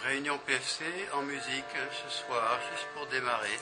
Réunion PFC en musique ce soir, juste pour démarrer.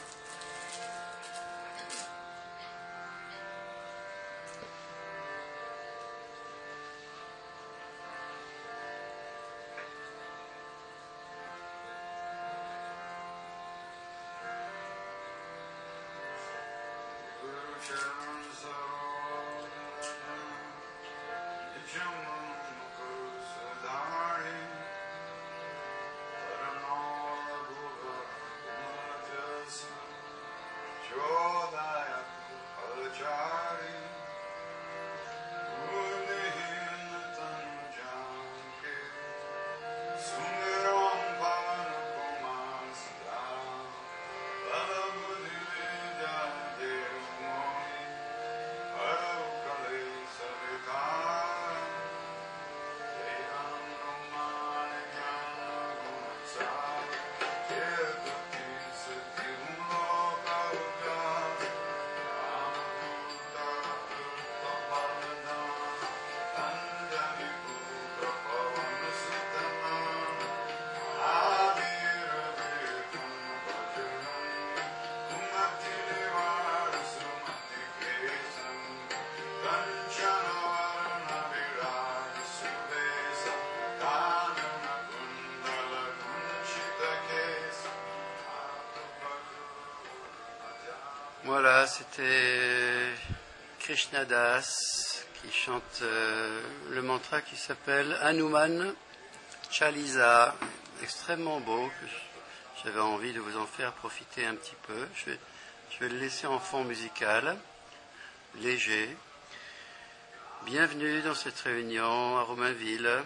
Voilà, c'était Krishna Das qui chante le mantra qui s'appelle Hanuman Chalisa, extrêmement beau, que j'avais envie de vous en faire profiter un petit peu. Je vais le laisser en fond musical, léger. Bienvenue dans cette réunion à Romainville.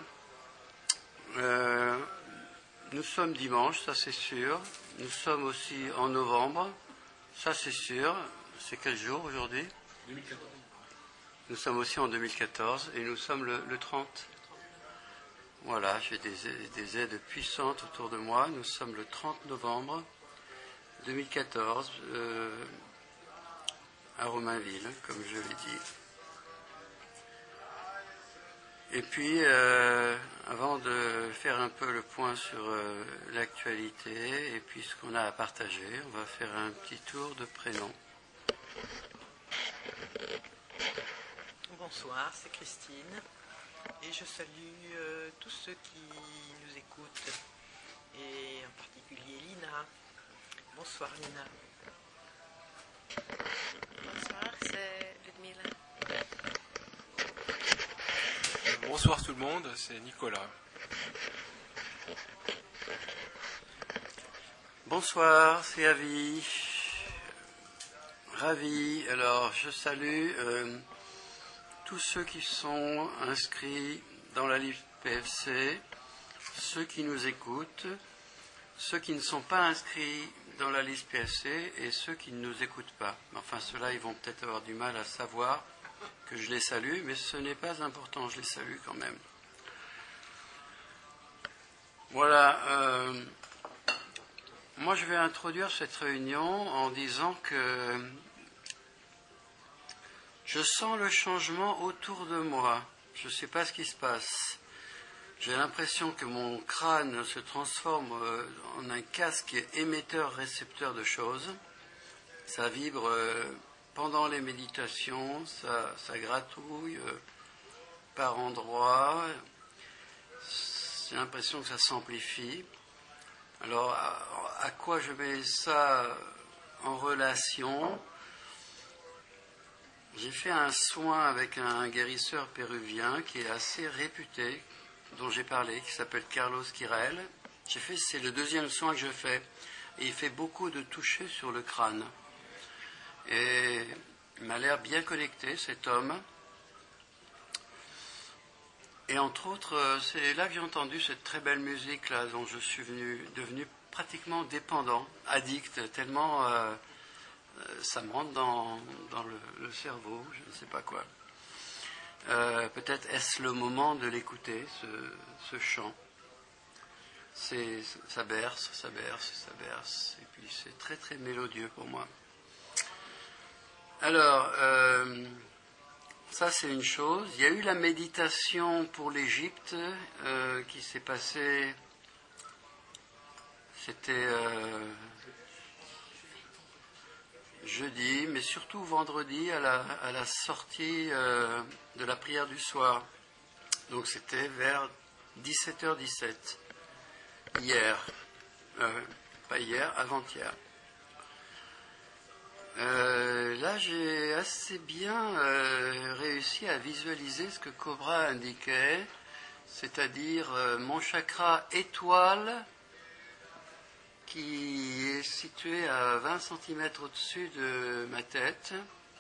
Nous sommes dimanche, ça c'est sûr. Nous sommes aussi en novembre. Ça, c'est sûr. C'est quel jour aujourd'hui ? 2014. Nous sommes aussi en 2014 et nous sommes le 30. Voilà, j'ai des aides puissantes autour de moi. Nous sommes le 30 novembre 2014 à Romainville, comme je l'ai dit. Et puis, avant de faire un peu le point sur l'actualité et puis ce qu'on a à partager, on va faire un petit tour de prénoms. Bonsoir, c'est Christine et je salue tous ceux qui nous écoutent et en particulier Lina. Bonsoir Lina. Bonsoir, c'est Ludmila. Bonsoir tout le monde, c'est Nicolas. Bonsoir, c'est Avi. Ravi. Alors, je salue tous ceux qui sont inscrits dans la liste PFC, ceux qui nous écoutent, ceux qui ne sont pas inscrits dans la liste PFC et ceux qui ne nous écoutent pas. Enfin, ceux-là, ils vont peut-être avoir du mal à savoir que je les salue, mais ce n'est pas important, je les salue quand même. Voilà, moi je vais introduire cette réunion en disant que je sens le changement autour de moi. Je ne sais pas ce qui se passe. J'ai l'impression que mon crâne se transforme en un casque émetteur-récepteur de choses. Ça vibre pendant les méditations, ça gratouille par endroits. J'ai l'impression que ça s'amplifie. Alors, à quoi je mets ça en relation ? J'ai fait un soin avec un guérisseur péruvien qui est assez réputé, dont j'ai parlé, qui s'appelle Carlos Quirel. C'est le deuxième soin que je fais. Et il fait beaucoup de toucher sur le crâne. Et il m'a l'air bien connecté, cet homme. Et entre autres, c'est là que j'ai entendu cette très belle musique là, dont je suis devenu pratiquement dépendant, addict, tellement ça me rentre dans le cerveau, je ne sais pas quoi. Peut-être est-ce le moment de l'écouter, ce chant. Ça berce, ça berce, ça berce. Et puis c'est très très mélodieux pour moi. Alors, ça c'est une chose. Il y a eu la méditation pour l'Égypte qui s'est passée C'était jeudi, mais surtout vendredi à la sortie de la prière du soir. Donc c'était vers 17h17, hier, pas hier, avant-hier. Là, j'ai assez bien réussi à visualiser ce que Cobra indiquait, c'est-à-dire mon chakra étoile qui est situé à 20 cm au-dessus de ma tête,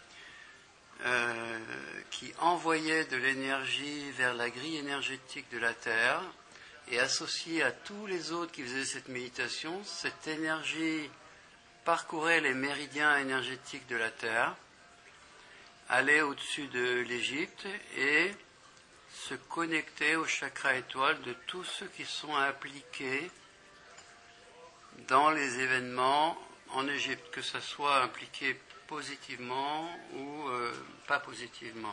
qui envoyait de l'énergie vers la grille énergétique de la Terre, et associé à tous les autres qui faisaient cette méditation, cette énergie parcourait les méridiens énergétiques de la Terre, allait au-dessus de l'Égypte et se connectait au chakra étoile de tous ceux qui sont impliqués dans les événements en Égypte, que ce soit impliqué positivement ou pas positivement.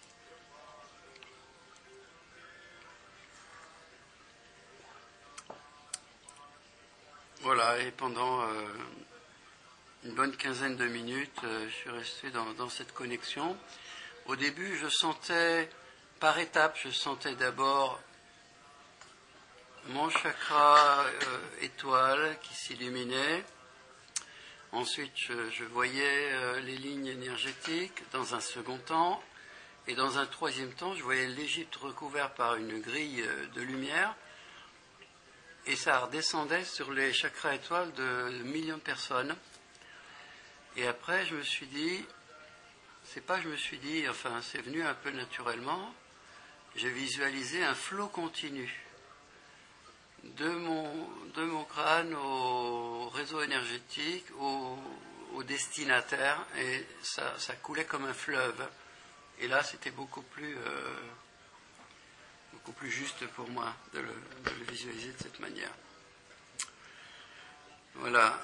Voilà, et pendant une bonne quinzaine de minutes, je suis resté dans cette connexion. Au début, je sentais, par étapes, je sentais d'abord mon chakra étoile qui s'illuminait. Ensuite, je voyais les lignes énergétiques dans un second temps. Et dans un troisième temps, je voyais l'Égypte recouverte par une grille de lumière. Et ça redescendait sur les chakras étoiles de millions de personnes. Et après, je me suis dit, c'est venu un peu naturellement. J'ai visualisé un flot continu de mon crâne au réseau énergétique, au destinataire, et ça coulait comme un fleuve. Et là, c'était beaucoup plus juste pour moi de le visualiser de cette manière. Voilà.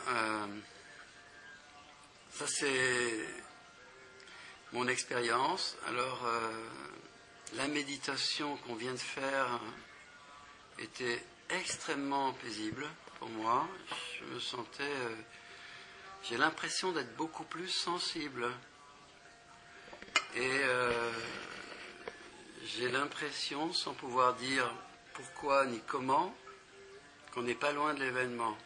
Ça, c'est mon expérience. Alors, la méditation qu'on vient de faire était extrêmement paisible pour moi. Je me sentais... j'ai l'impression d'être beaucoup plus sensible. Et j'ai l'impression, sans pouvoir dire pourquoi ni comment, qu'on n'est pas loin de l'événement.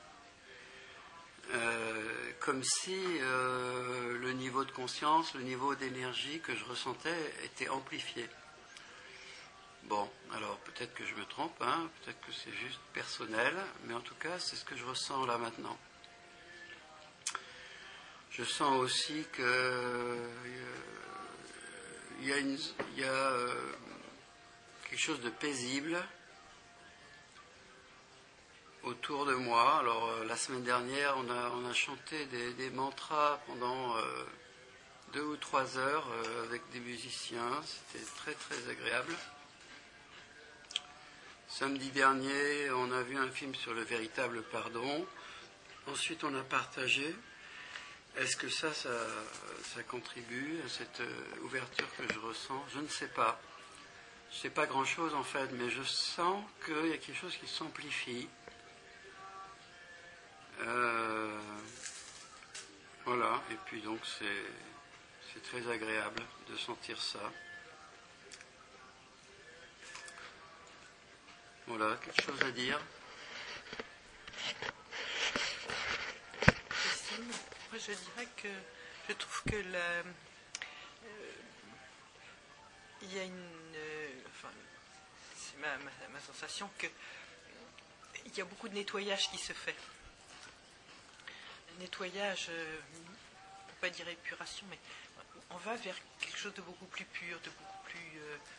Comme si le niveau de conscience, le niveau d'énergie que je ressentais était amplifié. Bon, alors peut-être que je me trompe, peut-être que c'est juste personnel, mais en tout cas c'est ce que je ressens là maintenant. Je sens aussi que il y a quelque chose de paisible autour de moi. Alors la semaine dernière, on a chanté des mantras pendant 2 ou 3 heures avec des musiciens. C'était très très agréable. Samedi dernier, on a vu un film sur le véritable pardon. Ensuite, on a partagé. Est-ce que ça contribue à cette ouverture que je ressens? Je ne sais pas. Je ne sais pas grand-chose en fait, mais je sens qu'il y a quelque chose qui s'amplifie. Voilà, et puis donc c'est très agréable de sentir ça. Voilà, quelque chose à dire? Moi, je dirais que je trouve que il y a c'est ma sensation que il y a beaucoup de nettoyage qui se fait. Nettoyage, on ne peut pas dire épuration, mais on va vers quelque chose de beaucoup plus pur, de beaucoup plus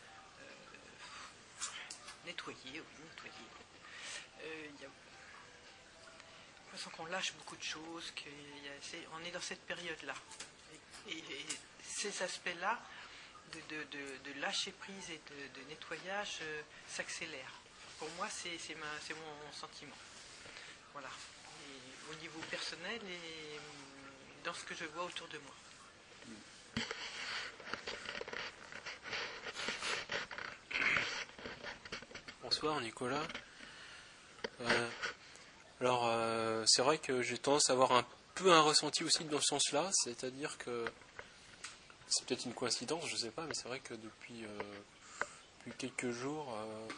nettoyé. Il y a l'impression qu'on lâche beaucoup de choses, on est dans cette période-là. Et ces aspects-là de lâcher prise et de nettoyage s'accélèrent. Pour moi, c'est mon sentiment. Voilà. Et au niveau personnel et dans ce que je vois autour de moi. Bonsoir Nicolas. Alors, c'est vrai que j'ai tendance à avoir un peu un ressenti aussi dans ce sens-là, c'est-à-dire que c'est peut-être une coïncidence, je ne sais pas, mais c'est vrai que depuis quelques jours,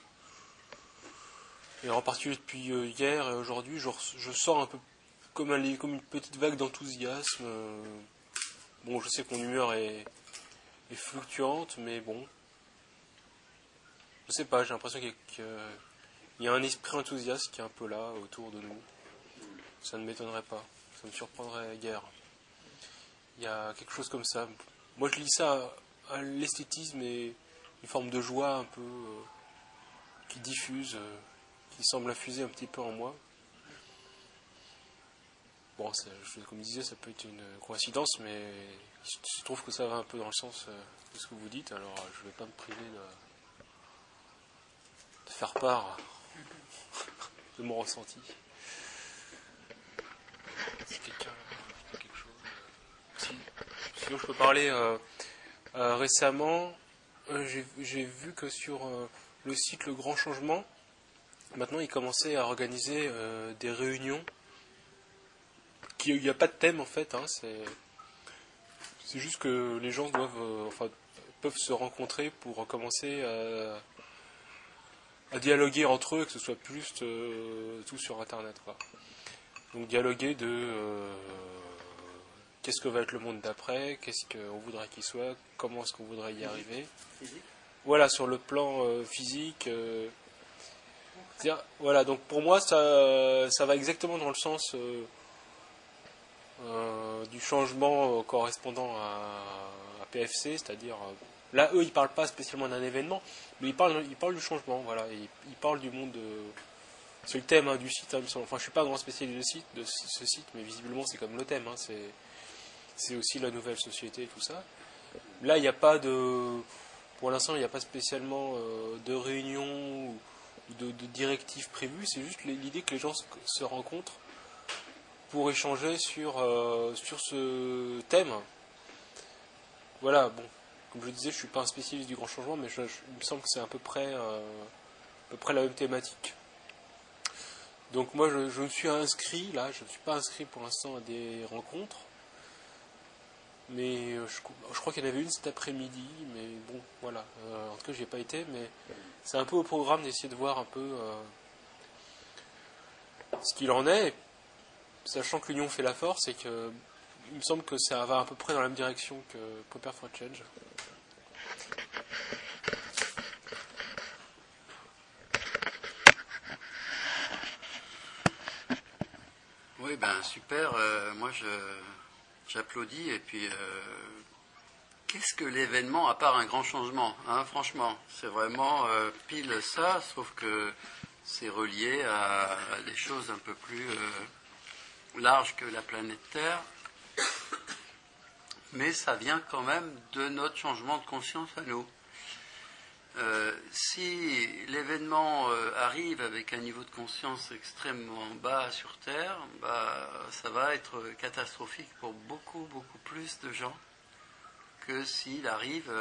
et en particulier depuis hier et aujourd'hui, je sens un peu comme une petite vague d'enthousiasme. Bon, je sais que mon humeur est fluctuante, mais bon, je sais pas, j'ai l'impression qu'il y a un esprit enthousiaste qui est un peu là, autour de nous. Ça ne m'étonnerait pas, ça me surprendrait guère. Il y a quelque chose comme ça. Moi, je lis ça à l'esthétisme et une forme de joie un peu qui diffuse, qui semble infuser un petit peu en moi. Bon, comme je disais, ça peut être une coïncidence, mais je trouve que ça va un peu dans le sens de ce que vous dites, alors je ne vais pas me priver de faire part de mon ressenti. Si quelqu'un a quelque chose... Sinon, je peux parler récemment. J'ai vu que sur le site Le Grand Changement, maintenant, ils commençaient à organiser des réunions. Il n'y a pas de thème en fait, hein, c'est juste que les gens peuvent se rencontrer pour commencer à dialoguer entre eux, que ce soit plus tout sur internet, quoi. Donc dialoguer de qu'est-ce que va être le monde d'après, qu'est-ce qu'on voudrait qu'il soit, comment est-ce qu'on voudrait y arriver. Voilà, sur le plan physique. Voilà, donc pour moi ça va exactement dans le sens du changement correspondant à PFC, c'est-à-dire là eux ils parlent pas spécialement d'un événement, mais ils parlent du changement, voilà, ils parlent du monde. C'est le thème du site, hein, enfin je suis pas un grand spécialiste de ce site, mais visiblement c'est comme le thème, hein, c'est aussi la nouvelle société et tout ça. Là il n'y a pas pour l'instant il n'y a pas spécialement de réunion ou de directives prévues, c'est juste l'idée que les gens se rencontrent pour échanger sur ce thème. Voilà, bon, comme je le disais, je ne suis pas un spécialiste du grand changement, mais il me semble que c'est à peu près la même thématique. Donc moi, je me suis inscrit, là, je ne suis pas inscrit pour l'instant à des rencontres, mais je crois qu'il y en avait une cet après-midi, mais bon, voilà. En tout cas, j'y ai pas été, mais c'est un peu au programme d'essayer de voir un peu ce qu'il en est. Sachant que l'union fait la force et que il me semble que ça va à peu près dans la même direction que Prepare for Change. Oui, ben super. Moi, j'applaudis. Et puis, qu'est-ce que l'événement à part un grand changement, hein, franchement, c'est vraiment pile ça, sauf que c'est relié à des choses un peu plus large que la planète Terre, mais ça vient quand même de notre changement de conscience à nous. Si l'événement arrive avec un niveau de conscience extrêmement bas sur Terre, ça va être catastrophique pour beaucoup, beaucoup plus de gens que s'il arrive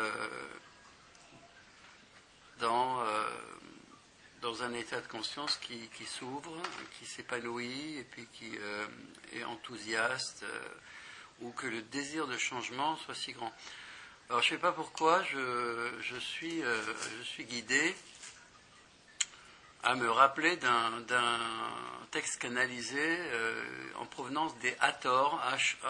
dans un état de conscience qui s'ouvre, qui s'épanouit et puis qui est enthousiaste, ou que le désir de changement soit si grand. Alors je ne sais pas pourquoi je suis guidé à me rappeler d'un texte canalisé en provenance des Hathors,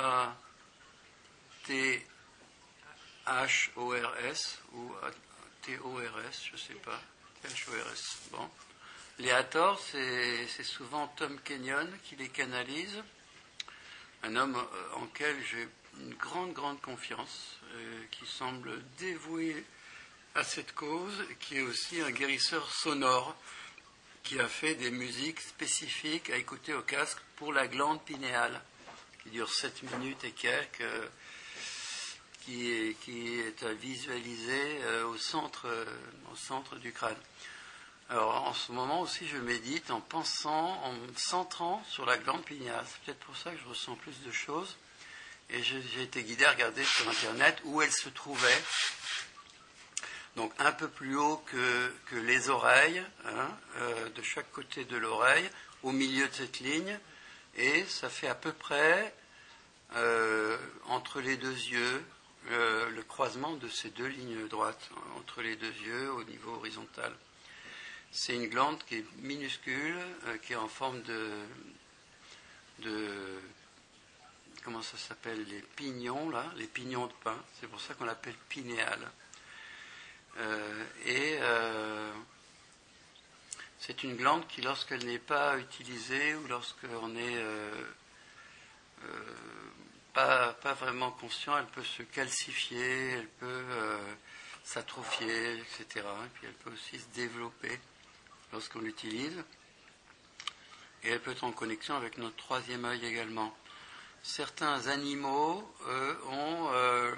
H-A-T-H-O-R-S ou T-O-R-S, je ne sais pas. T-H-O-R-S. Bon. Les Hathors, c'est souvent Tom Kenyon qui les canalise, un homme en quel j'ai une grande, grande confiance, qui semble dévoué à cette cause, qui est aussi un guérisseur sonore, qui a fait des musiques spécifiques à écouter au casque pour la glande pinéale, qui dure 7 minutes et quelques, qui est à visualiser au centre du crâne. Alors en ce moment aussi je médite en me centrant sur la glande pinéale. C'est peut-être pour ça que je ressens plus de choses. Et j'ai été guidé à regarder sur internet où elle se trouvait. donc un peu plus haut que les oreilles, de chaque côté de l'oreille, au milieu de cette ligne, et ça fait à peu près entre les deux yeux le croisement de ces deux lignes droites, entre les deux yeux au niveau horizontal. C'est une glande qui est minuscule, qui est en forme de comment ça s'appelle, les pignons, là, les pignons de pin. C'est pour ça qu'on l'appelle pinéale. C'est une glande qui, lorsqu'elle n'est pas utilisée ou lorsqu'on n'est pas vraiment conscient, elle peut se calcifier, elle peut s'atrophier, etc. Et puis elle peut aussi se développer lorsqu'on l'utilise. Et elle peut être en connexion avec notre troisième œil également. Certains animaux ont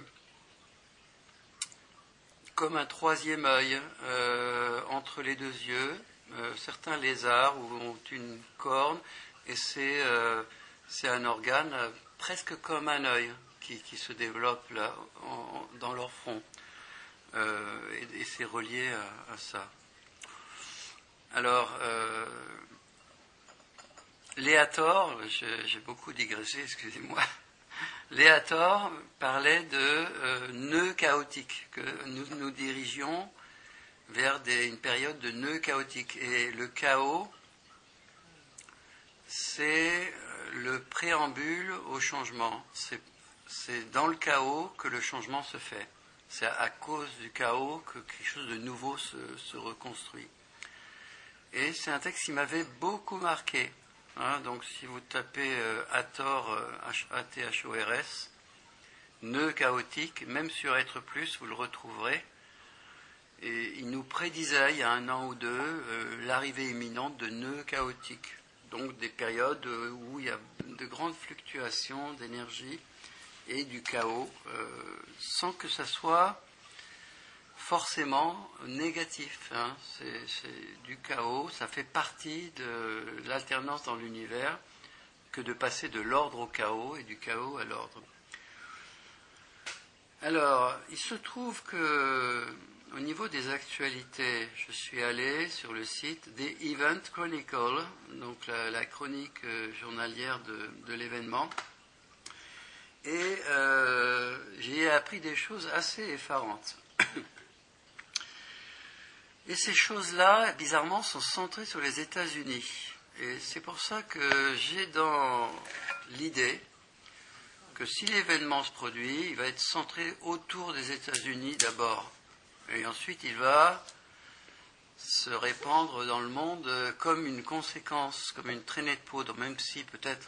comme un troisième œil entre les deux yeux. Certains lézards ont une corne et c'est un organe presque comme un œil qui se développe là dans leur front et c'est relié à ça. Alors Léator, j'ai beaucoup digressé, excusez-moi. Léator parlait de nœuds chaotiques, que nous dirigions vers une période de nœuds chaotiques. Et le chaos, c'est le préambule au changement. C'est dans le chaos que le changement se fait. C'est à cause du chaos que quelque chose de nouveau se reconstruit. Et c'est un texte qui m'avait beaucoup marqué. Donc si vous tapez Hathor, H-A-T-H-O-R-S, nœud chaotique, même sur Être Plus, vous le retrouverez. Et il nous prédisait, il y a 1 an ou 2, l'arrivée imminente de nœuds chaotiques. Donc des périodes où il y a de grandes fluctuations d'énergie et du chaos, sans que ça soit forcément négatif. C'est du chaos, ça fait partie de l'alternance dans l'univers que de passer de l'ordre au chaos et du chaos à l'ordre. Alors, il se trouve que au niveau des actualités, je suis allé sur le site des Event Chronicle, donc la chronique journalière de l'événement, et j'ai appris des choses assez effarantes. Et ces choses-là, bizarrement, sont centrées sur les États-Unis. Et c'est pour ça que j'ai dans l'idée que si l'événement se produit, il va être centré autour des États-Unis d'abord. Et ensuite, il va se répandre dans le monde comme une conséquence, comme une traînée de poudre, même si peut-être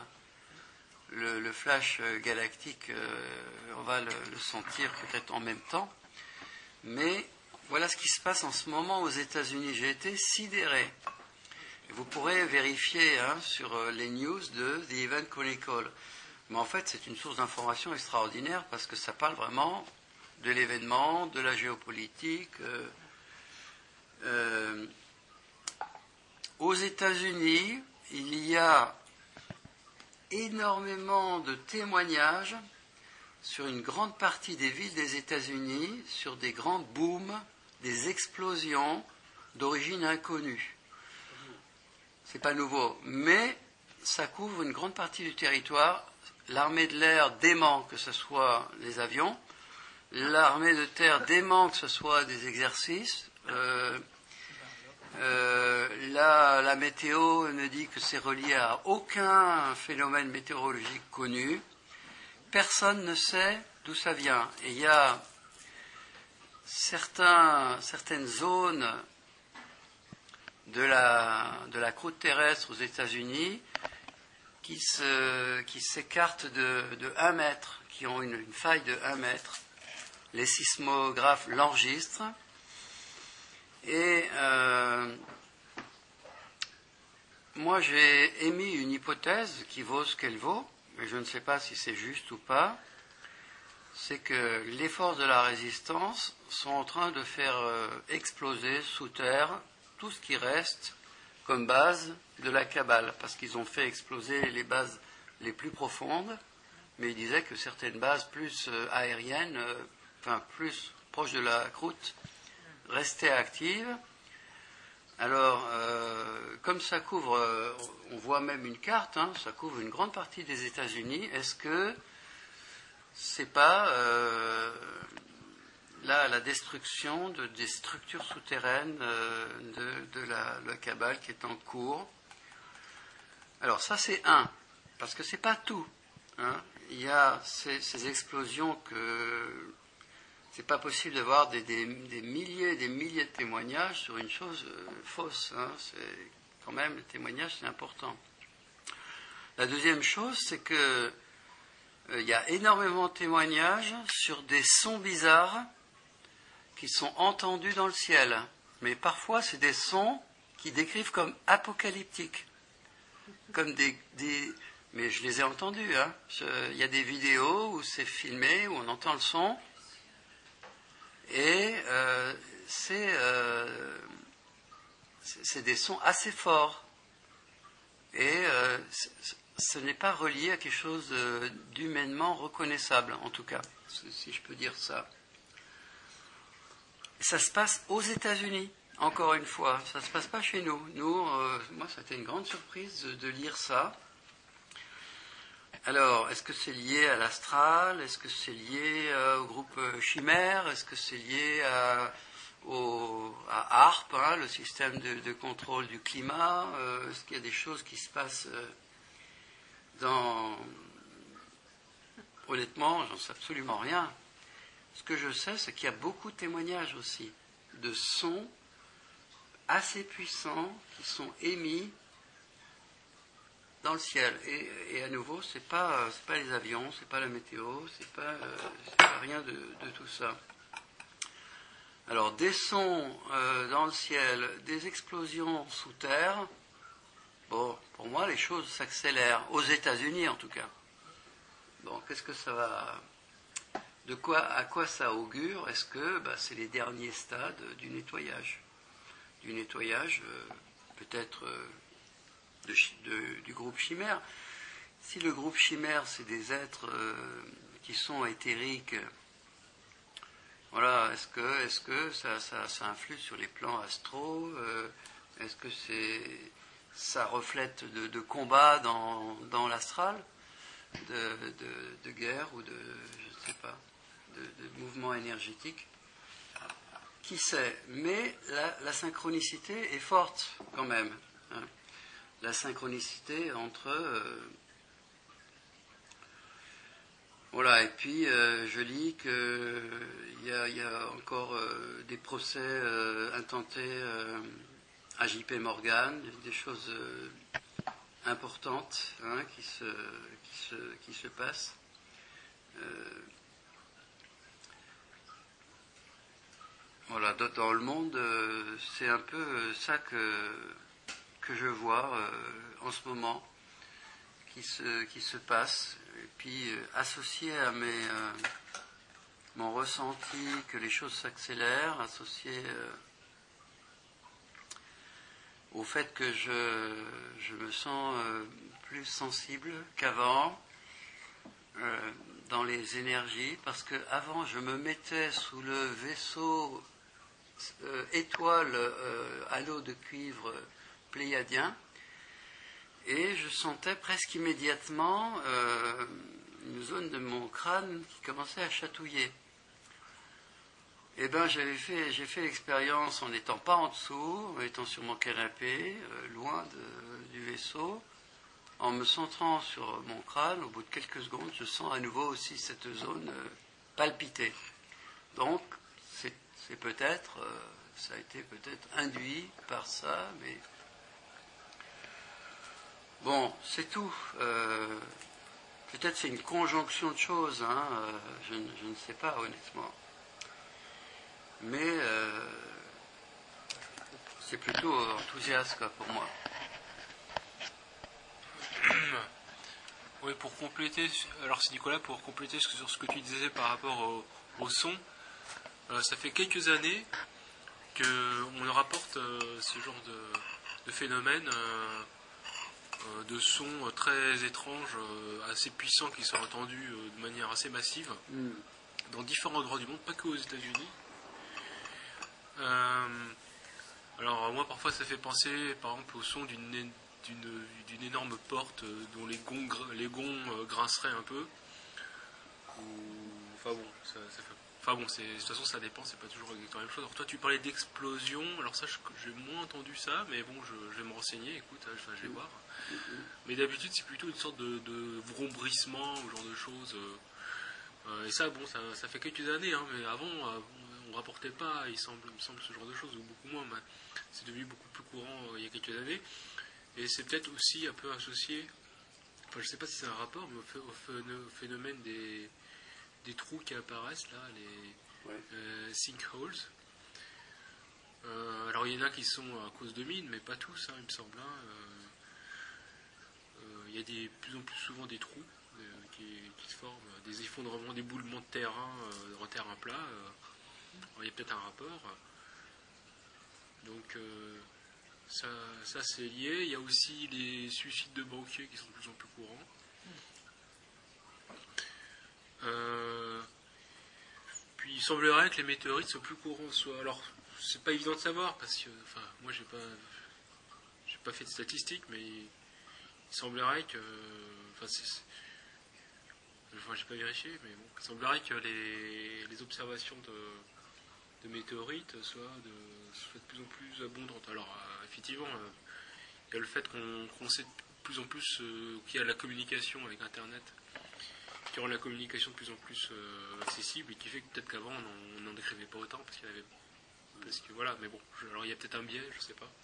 le flash galactique, on va le sentir peut-être en même temps. Mais voilà ce qui se passe en ce moment aux États-Unis. J'ai été sidéré. Vous pourrez vérifier sur les news de The Event Chronicle. Mais en fait, c'est une source d'information extraordinaire parce que ça parle vraiment de l'événement, de la géopolitique. Aux États-Unis, il y a énormément de témoignages sur une grande partie des villes des États-Unis, sur des grands booms, des explosions d'origine inconnue. C'est pas nouveau, mais ça couvre une grande partie du territoire. L'armée de l'air dément que ce soit les avions, l'armée de terre dément que ce soit des exercices. La météo ne dit que c'est relié à aucun phénomène météorologique connu. Personne ne sait d'où ça vient. Et il y a certaines zones de la croûte terrestre aux États-Unis qui s'écartent de 1 mètre, qui ont une faille de 1 mètre. Les sismographes l'enregistrent. Et moi, j'ai émis une hypothèse qui vaut ce qu'elle vaut, mais je ne sais pas si c'est juste ou pas. C'est que les forces de la résistance sont en train de faire exploser sous terre tout ce qui reste comme base de la Kabbale, parce qu'ils ont fait exploser les bases les plus profondes, mais ils disaient que certaines bases plus aériennes, plus proche de la croûte restait active. Alors, comme ça couvre, on voit même une carte, hein, ça couvre une grande partie des États-Unis, est-ce que c'est pas la destruction des structures souterraines de la Kabbale qui est en cours? Alors ça c'est parce que c'est pas tout. Hein. Il y a ces explosions que c'est pas possible d'avoir des milliers et des milliers de témoignages sur une chose fausse. Hein. C'est quand même, le témoignage c'est important. La deuxième chose, c'est que il y a énormément de témoignages sur des sons bizarres qui sont entendus dans le ciel. Mais parfois, c'est des sons qui décrivent comme apocalyptiques. Comme mais je les ai entendus. Hein. Il y a des vidéos où c'est filmé, où on entend le son. Et c'est des sons assez forts. Et ce n'est pas relié à quelque chose d'humainement reconnaissable, en tout cas, si je peux dire ça. Ça se passe aux États-Unis, encore une fois. Ça ne se passe pas chez nous. Moi, ça a été une grande surprise de lire ça. Alors, est-ce que c'est lié à l'astral? Est-ce que c'est lié au groupe Chimère? Est-ce que c'est lié à ARP, hein, le système de contrôle du climat? Est-ce qu'il y a des choses qui se passent Honnêtement, j'en sais absolument rien. Ce que je sais, c'est qu'il y a beaucoup de témoignages aussi, de sons assez puissants qui sont émis dans le ciel. Et à nouveau, c'est pas les avions, c'est pas la météo, c'est pas rien de tout ça. Alors, des sons dans le ciel, des explosions sous terre, bon, pour moi, les choses s'accélèrent, aux États-Unis en tout cas. Bon, qu'est-ce que ça va... à quoi ça augure? Est-ce que c'est les derniers stades du nettoyage? Du nettoyage, peut-être du groupe Chimère. Si le groupe Chimère, c'est des êtres qui sont éthériques, voilà, est-ce que ça influe sur les plans astraux? Est-ce que ça reflète de combat dans l'astral, de guerre ou je ne sais pas, de mouvement énergétique? Qui sait? Mais la synchronicité est forte quand même. Hein. La synchronicité entre... voilà, et puis je lis qu'il y a encore des procès intentés à JP Morgan, des choses importantes hein, qui se passent. Voilà, dans le monde, c'est un peu ça que je vois en ce moment, qui se passe. Et puis, associé à mon ressenti que les choses s'accélèrent, associé au fait que je me sens plus sensible qu'avant dans les énergies, parce qu'avant, je me mettais sous le vaisseau étoile halo de cuivre pléiadien, et je sentais presque immédiatement une zone de mon crâne qui commençait à chatouiller. Eh bien, j'ai fait l'expérience en n'étant pas en dessous, en étant sur mon canapé, loin du vaisseau, en me centrant sur mon crâne. Au bout de quelques secondes, je sens à nouveau aussi cette zone palpiter. Donc, c'est peut-être, ça a été peut-être induit par ça, mais bon, c'est tout. Peut-être c'est une conjonction de choses, hein, je ne sais pas honnêtement. Mais c'est plutôt enthousiaste quoi, pour moi. Oui, pour compléter, alors c'est Nicolas, pour compléter sur ce que tu disais par rapport au son, ça fait quelques années qu'on rapporte ce genre de phénomène, de sons très étranges, assez puissants qui sont entendus de manière assez massive dans différents endroits du monde, pas que aux États-Unis. Alors moi parfois ça fait penser par exemple au son d'une énorme porte dont les gonds grinceraient un peu. Enfin bon, ça fait... Enfin bon, de toute façon ça dépend, c'est pas toujours exactement la même chose. Alors toi tu parlais d'explosion, alors ça j'ai moins entendu ça, mais bon je vais me renseigner, écoute, je vais voir. Mais d'habitude c'est plutôt une sorte de vrombrissement ou genre de choses. Et ça bon, ça fait quelques années, hein, mais avant on rapportait pas, il me semble ce genre de choses, ou beaucoup moins. Mais c'est devenu beaucoup plus courant il y a quelques années. Et c'est peut-être aussi un peu associé, enfin je sais pas si c'est un rapport, mais au phénomène des trous qui apparaissent là, les sinkholes. Alors il y en a qui sont à cause de mines, mais pas tous, hein, il me semble. Hein. Il y a de plus en plus souvent des trous qui se forment, des effondrements, des boulements de terrain, en terrain plat. Alors, il y a peut-être un rapport. Donc ça c'est lié. Il y a aussi les suicides de banquiers qui sont de plus en plus courants. Puis il semblerait que les météorites soient plus courants. Alors c'est pas évident de savoir parce que, enfin, moi j'ai pas fait de statistiques, mais il semblerait que, j'ai pas vérifié, mais bon, il semblerait que les observations de météorites soient de plus en plus abondantes. Alors effectivement, il y a le fait qu'on sait de plus en plus qu'il y a la communication avec Internet, qui rend la communication de plus en plus accessible et qui fait que peut-être qu'avant on n'en décrivait pas autant parce que voilà, mais bon, alors il y a peut-être un biais, je sais pas.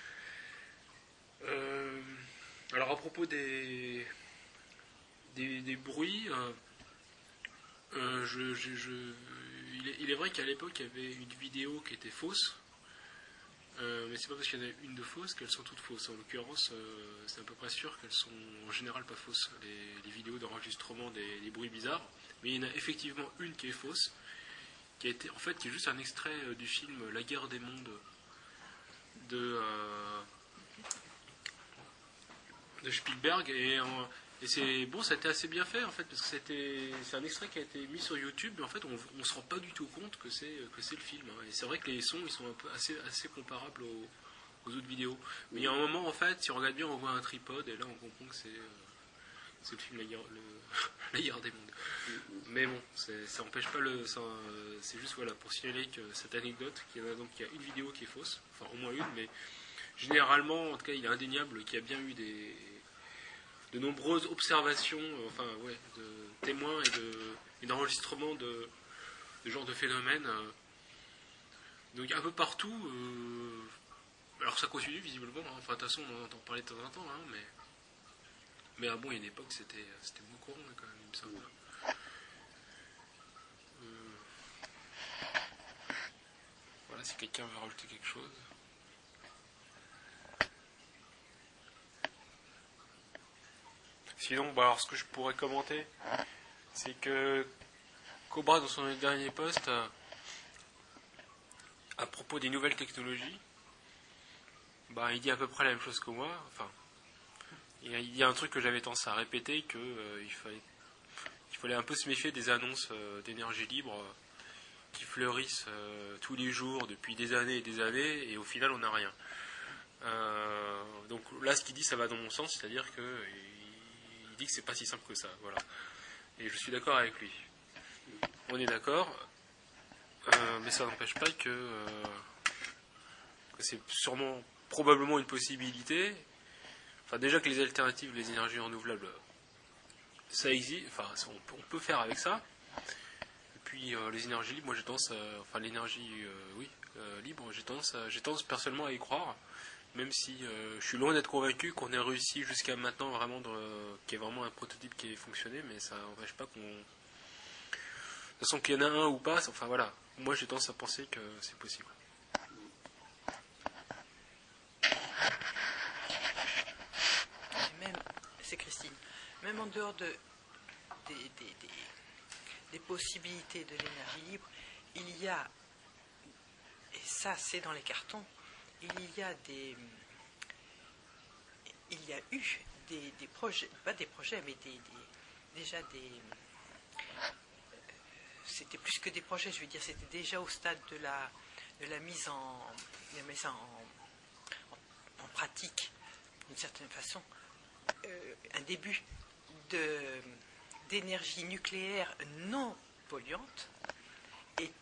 Alors à propos des bruits, il est vrai qu'à l'époque il y avait une vidéo qui était fausse, mais c'est pas parce qu'il y en a une de fausse qu'elles sont toutes fausses. En l'occurrence, c'est à peu près sûr qu'elles sont en général pas fausses, les vidéos d'enregistrement des bruits bizarres. Mais il y en a effectivement une qui est fausse, qui est juste un extrait du film La guerre des mondes de Spielberg, et c'est bon, ça a été assez bien fait en fait, parce que c'est un extrait qui a été mis sur YouTube, mais en fait on se rend pas du tout compte que c'est le film, hein. Et c'est vrai que les sons ils sont un peu assez comparables aux autres vidéos, mais il y a un moment en fait, si on regarde bien, on voit un tripode et là on comprend que c'est le film La guerre des mondes. Mais bon, ça empêche pas c'est juste voilà pour signaler que cette anecdote, qu'il y a une vidéo qui est fausse, enfin au moins une, mais généralement en tout cas il est indéniable qu'il y a bien eu de nombreuses observations, de témoins et d'enregistrements de genre de phénomènes. Donc un peu partout. Alors ça continue visiblement. Hein. Enfin de toute façon on entend parler de temps en temps, hein, mais bon, il y a une époque c'était beaucoup courant quand même, il me semble. Voilà, si quelqu'un veut rajouter quelque chose. Sinon, alors ce que je pourrais commenter, c'est que Cobra, dans son dernier post, à propos des nouvelles technologies, il dit à peu près la même chose que moi. Enfin, il y a un truc que j'avais tendance à répéter, qu'il fallait un peu se méfier des annonces d'énergie libre qui fleurissent tous les jours depuis des années et des années, et au final on n'a rien. Donc là, ce qu'il dit, ça va dans mon sens, c'est-à-dire que il dit que c'est pas si simple que ça, voilà. Et je suis d'accord avec lui. On est d'accord, mais ça n'empêche pas que c'est probablement une possibilité. Enfin, déjà que les alternatives, les énergies renouvelables, ça existe. Enfin, on peut faire avec ça. Et puis les énergies libres, moi j'ai tendance, l'énergie, libre, j'ai tendance personnellement à y croire. Même si je suis loin d'être convaincu qu'on ait réussi jusqu'à maintenant vraiment qu'il y ait vraiment un prototype qui ait fonctionné, mais ça n'empêche pas qu'on... De toute façon, qu'il y en a un ou pas, enfin voilà, moi j'ai tendance à penser que c'est possible. Même, c'est Christine, même en dehors des possibilités de l'énergie libre, il y a, et ça c'est dans les cartons, il y a eu des projets, pas des projets, mais c'était plus que des projets, je veux dire, c'était déjà au stade de la la mise en pratique, d'une certaine façon, un début d'énergie nucléaire non polluante. Et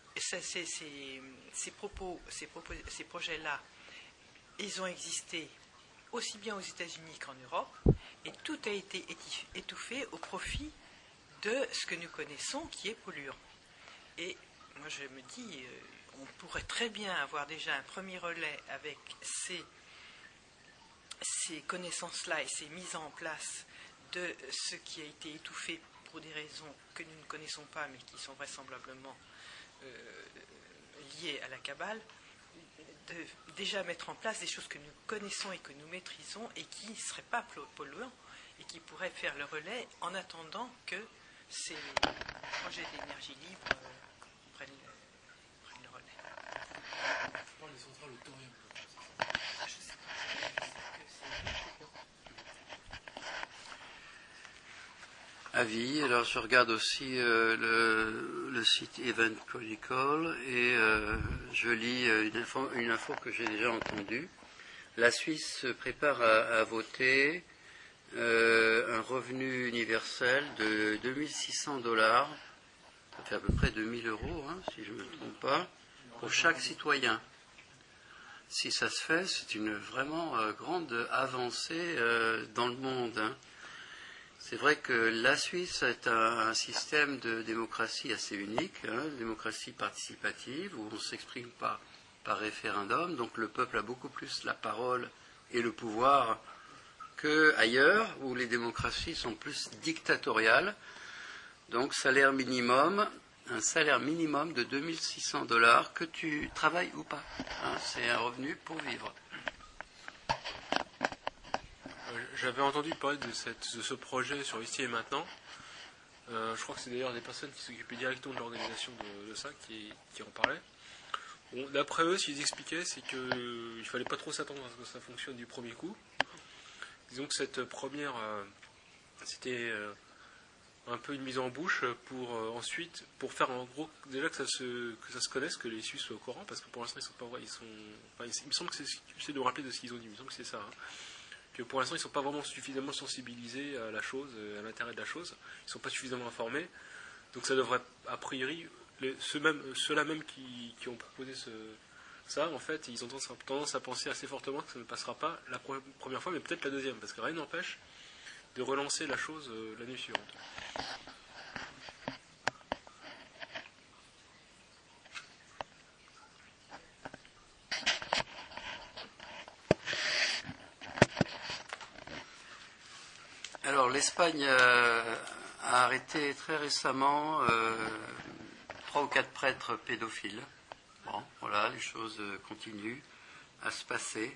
ces projets-là, ils ont existé aussi bien aux États-Unis qu'en Europe, et tout a été étouffé au profit de ce que nous connaissons qui est polluant. Et moi je me dis, on pourrait très bien avoir déjà un premier relais avec ces connaissances-là et ces mises en place de ce qui a été étouffé pour des raisons que nous ne connaissons pas mais qui sont vraisemblablement liées à la Kabbale, de déjà mettre en place des choses que nous connaissons et que nous maîtrisons et qui ne seraient pas polluants et qui pourraient faire le relais en attendant que ces projets d'énergie libre prennent le relais. On parle des centrales au thorium. Je sais pas. Avis. Alors je regarde aussi le site Event Chronicle et je lis une info que j'ai déjà entendue. La Suisse se prépare à voter un revenu universel de $2 600, ça fait à peu près 2 000 €, si je ne me trompe pas, pour chaque citoyen. Si ça se fait, c'est une vraiment grande avancée dans le monde. C'est vrai que la Suisse est un système de démocratie assez unique, démocratie participative, où on ne s'exprime pas par référendum, donc le peuple a beaucoup plus la parole et le pouvoir qu'ailleurs, où les démocraties sont plus dictatoriales. Donc un salaire minimum de $2 600, que tu travailles ou pas. C'est un revenu pour vivre. J'avais entendu parler de ce projet sur Ici et Maintenant. Je crois que c'est d'ailleurs des personnes qui s'occupaient directement de l'organisation de ça qui en parlaient. Bon, d'après eux, ce qu'ils expliquaient, c'est qu'il ne fallait pas trop s'attendre à ce que ça fonctionne du premier coup. Disons que cette première, c'était un peu une mise en bouche pour ensuite, pour faire en gros, déjà que ça se connaisse, que les Suisses soient au courant, parce que pour l'instant, ils sont pas vrai, il me semble que j'essaie de me rappeler de ce qu'ils ont dit, il me semble que c'est ça. Que pour l'instant, ils ne sont pas vraiment suffisamment sensibilisés à la chose, à l'intérêt de la chose. Ils ne sont pas suffisamment informés. Donc ça devrait, a priori, ceux-là même qui ont proposé ça, en fait, ils ont tendance à penser assez fortement que ça ne passera pas la première fois, mais peut-être la deuxième, parce que rien n'empêche de relancer la chose l'année suivante. Alors l'Espagne a arrêté très récemment 3 ou 4 prêtres pédophiles. Bon, voilà, les choses continuent à se passer.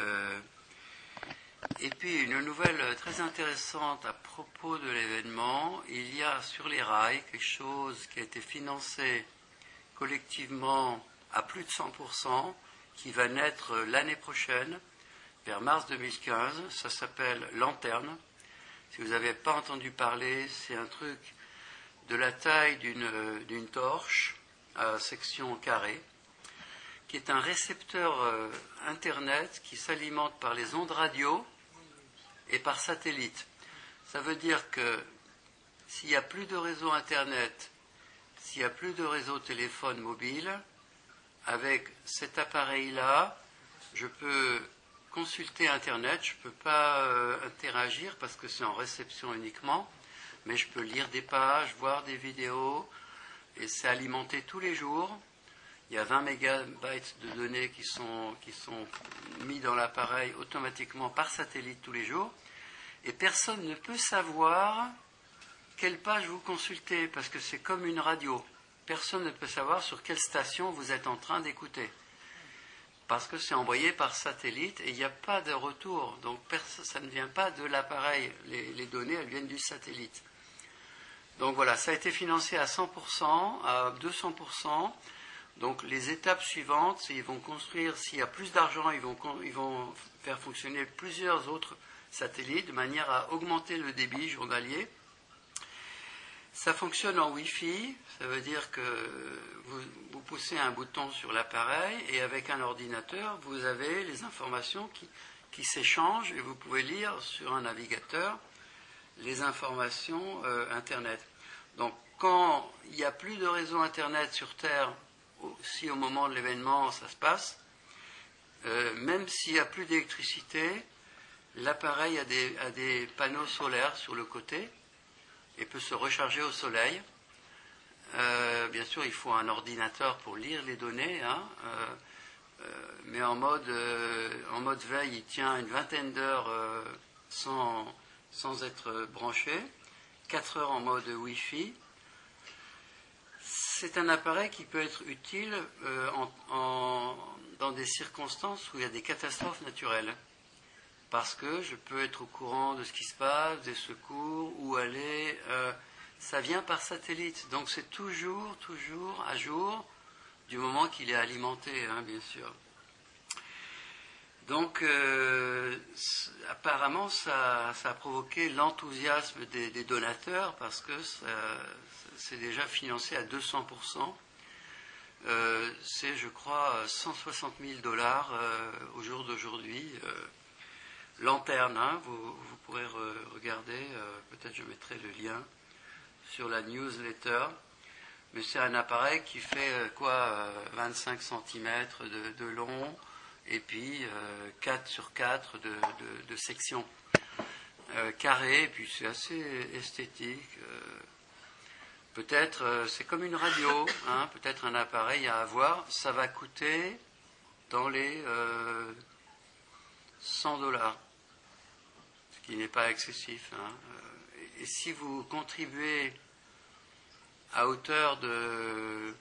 Et puis une nouvelle très intéressante à propos de l'événement, il y a sur les rails quelque chose qui a été financé collectivement à plus de 100%, qui va naître l'année prochaine, vers mars 2015. Ça s'appelle Lanterne. Si vous n'avez pas entendu parler, c'est un truc de la taille d'une torche à section carrée, qui est un récepteur Internet qui s'alimente par les ondes radio et par satellite. Ça veut dire que s'il n'y a plus de réseau Internet, s'il n'y a plus de réseau téléphone mobile, avec cet appareil-là, je peux consulter Internet, je ne peux pas interagir parce que c'est en réception uniquement, mais je peux lire des pages, voir des vidéos, et c'est alimenté tous les jours. Il y a 20 mégabytes de données qui sont mis dans l'appareil automatiquement par satellite tous les jours, et personne ne peut savoir quelle page vous consultez, parce que c'est comme une radio. Personne ne peut savoir sur quelle station vous êtes en train d'écouter, parce que c'est envoyé par satellite et il n'y a pas de retour. Donc ça ne vient pas de l'appareil, les données elles viennent du satellite. Donc voilà, ça a été financé à 100%, à 200%. Donc les étapes suivantes, c'est ils vont construire, s'il y a plus d'argent, ils vont faire fonctionner plusieurs autres satellites de manière à augmenter le débit journalier. Ça fonctionne en Wi-Fi, ça veut dire que vous poussez un bouton sur l'appareil et avec un ordinateur, vous avez les informations qui s'échangent et vous pouvez lire sur un navigateur les informations Internet. Donc quand il n'y a plus de réseau Internet sur Terre, si au moment de l'événement ça se passe, même s'il n'y a plus d'électricité, l'appareil a des panneaux solaires sur le côté et peut se recharger au soleil. Bien sûr, il faut un ordinateur pour lire les données, hein, mais en mode veille, il tient une vingtaine d'heures sans être branché, 4 heures en mode Wi-Fi. C'est un appareil qui peut être utile dans des circonstances où il y a des catastrophes naturelles. Parce que je peux être au courant de ce qui se passe, des secours, où aller. Ça vient par satellite. Donc c'est toujours à jour, du moment qu'il est alimenté, hein, bien sûr. Donc apparemment ça a provoqué l'enthousiasme des donateurs, parce que c'est déjà financé à 200%. C'est, je crois, $160 000 au jour d'aujourd'hui. Lanterne, hein, vous pourrez regarder, peut-être je mettrai le lien sur la newsletter, mais c'est un appareil qui fait 25 cm de long et puis 4 sur 4 de section carré, et puis c'est assez esthétique. Peut-être c'est comme une radio, hein, peut-être un appareil à avoir, ça va coûter dans les $100. Qui n'est pas excessif. Hein. Et si vous contribuez à hauteur de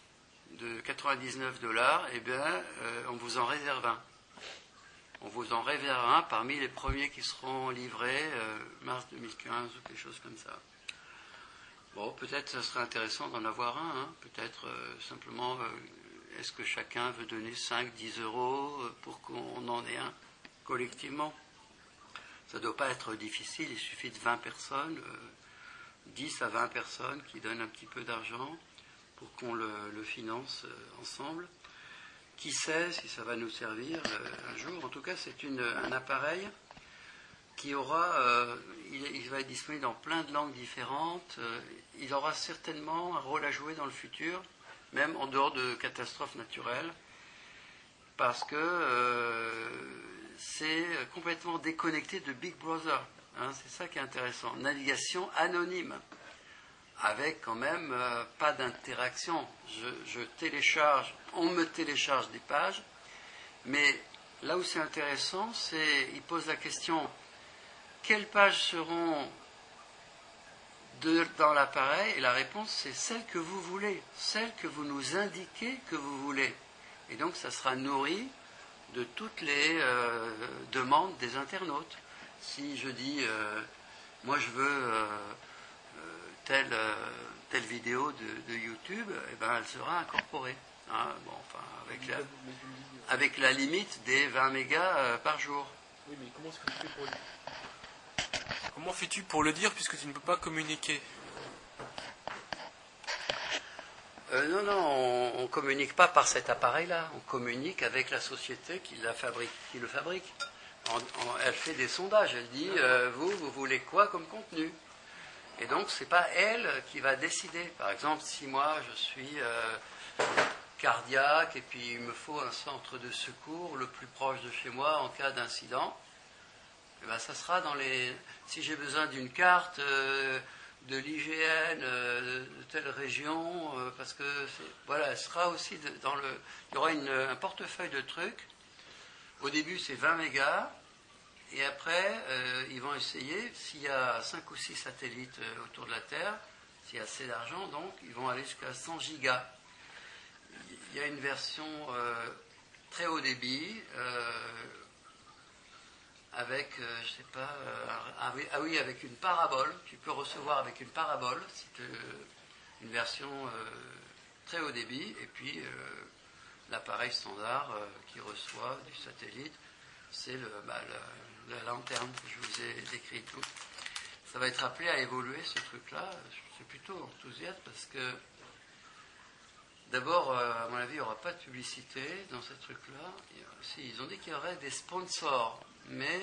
$99, eh bien, on vous en réserve un. On vous en réserve un parmi les premiers qui seront livrés mars 2015 ou quelque chose comme ça. Bon, peut-être ça serait intéressant d'en avoir un. Hein. Peut-être simplement, est-ce que chacun veut donner 5-10 euros pour qu'on en ait un collectivement? Ça ne doit pas être difficile, il suffit de 20 personnes, 10 à 20 personnes qui donnent un petit peu d'argent pour qu'on le finance ensemble. Qui sait si ça va nous servir un jour. En tout cas, c'est un appareil qui aura, il va être disponible dans plein de langues différentes, il aura certainement un rôle à jouer dans le futur, même en dehors de catastrophes naturelles, parce que c'est complètement déconnecté de Big Brother. Hein, c'est ça qui est intéressant. Navigation anonyme, avec quand même pas d'interaction. Je télécharge, on me télécharge des pages, mais là où c'est intéressant, c'est, il pose la question, quelles pages seront dans l'appareil? Et la réponse, c'est celle que vous voulez, celle que vous nous indiquez que vous voulez. Et donc, ça sera nourri de toutes les demandes des internautes. Si je dis, moi je veux telle vidéo de YouTube, eh ben, elle sera incorporée. Hein, bon, enfin, avec la limite des 20 mégas par jour. Oui, mais comment fais-tu pour le dire puisque tu ne peux pas communiquer? Non, on ne communique pas par cet appareil-là. On communique avec la société qui le fabrique. Elle fait des sondages. Elle dit, vous voulez quoi comme contenu? Et donc, ce n'est pas elle qui va décider. Par exemple, si moi, je suis cardiaque et puis il me faut un centre de secours le plus proche de chez moi en cas d'incident, eh ben, ça sera dans les... Si j'ai besoin d'une carte... de l'IGN, de telle région, parce que voilà, elle sera aussi dans le... Il y aura un portefeuille de trucs. Au début, c'est 20 mégas, et après, ils vont essayer, s'il y a 5 ou 6 satellites autour de la Terre, s'il y a assez d'argent, donc, ils vont aller jusqu'à 100 gigas. Il y a une version très haut débit, avec, je sais pas, avec une parabole. Tu peux recevoir avec une parabole, une version très haut débit, et puis l'appareil standard qui reçoit du satellite, c'est la lanterne que je vous ai décrit tout. ça va être appelé à évoluer, ce truc-là. Je suis plutôt enthousiaste parce que, d'abord, à mon avis, il n'y aura pas de publicité dans ce truc-là. Si, ils ont dit qu'il y aurait des sponsors, mais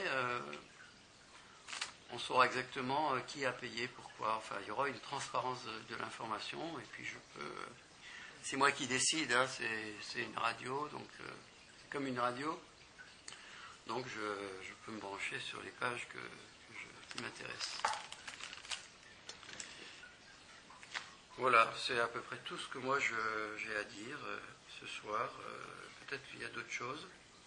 on saura exactement qui a payé, pourquoi. Enfin, il y aura une transparence de l'information, et puis c'est moi qui décide, hein, c'est une radio, donc c'est comme une radio. Donc je peux me brancher sur les pages qui m'intéressent. Voilà, c'est à peu près tout ce que moi j'ai à dire ce soir. Peut-être qu'il y a d'autres choses.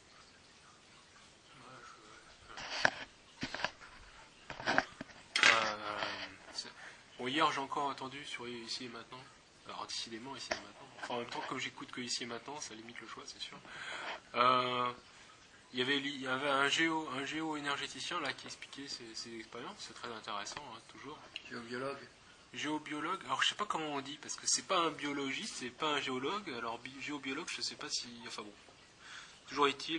Bon, hier j'ai encore entendu sur Ici et Maintenant. Alors décidément Ici et Maintenant. Enfin, en même temps, comme j'écoute que Ici et Maintenant, ça limite le choix, c'est sûr. Il y avait un géo-énergéticien là qui expliquait ses expériences. C'est très intéressant, hein, toujours. Géobiologue. Alors je sais pas comment on dit parce que c'est pas un biologiste, c'est pas un géologue. Alors géobiologue, je sais pas si. Enfin bon. Toujours est-il.